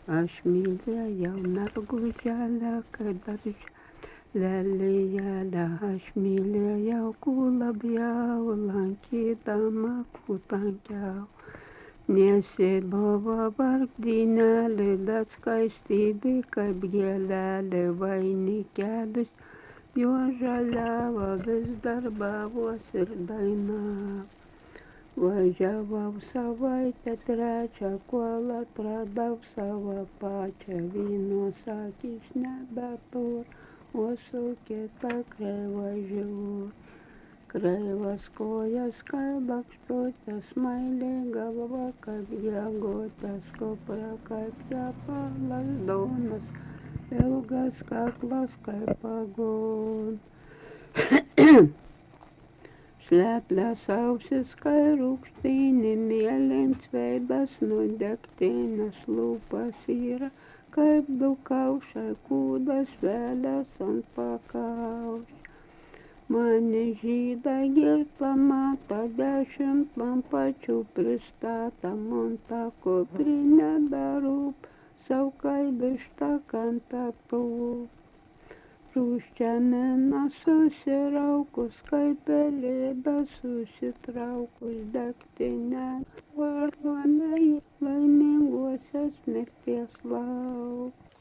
Aš mylėjau merguželę, kai darželelyje aš mylėjau kuo labiau, lankydama kuo tankiau. Nes ji buvo vargdynelė, bet skaistybė kaip gėlelė, vainikelis jo žaliavo, vis darbavos ir dainavo. Važiavau savaitę trečią, kol atradau savo pačią, vienos akys nebetur, o su kita kreiva žiūr. Kreivas kojas kaip bakštutės, smailė galva kaip gegutės, kupra kaip kepalas duonos, ilgas kaklas kaip aguon. Šleplias ausis kai rūgštynė, mėlyns veidas nudegtinės, lūpas yra kaip du kaušai, kūdas velės ant pakaušio. Mane žyda girta mata, 10 man pačių pristata, man ta kuprinė berūp, sau kaip višta kantatų. Rūščiamena susiraukus, kaip pelėda susitraukus, degtinę vargonai laiminguosios mirties lauk.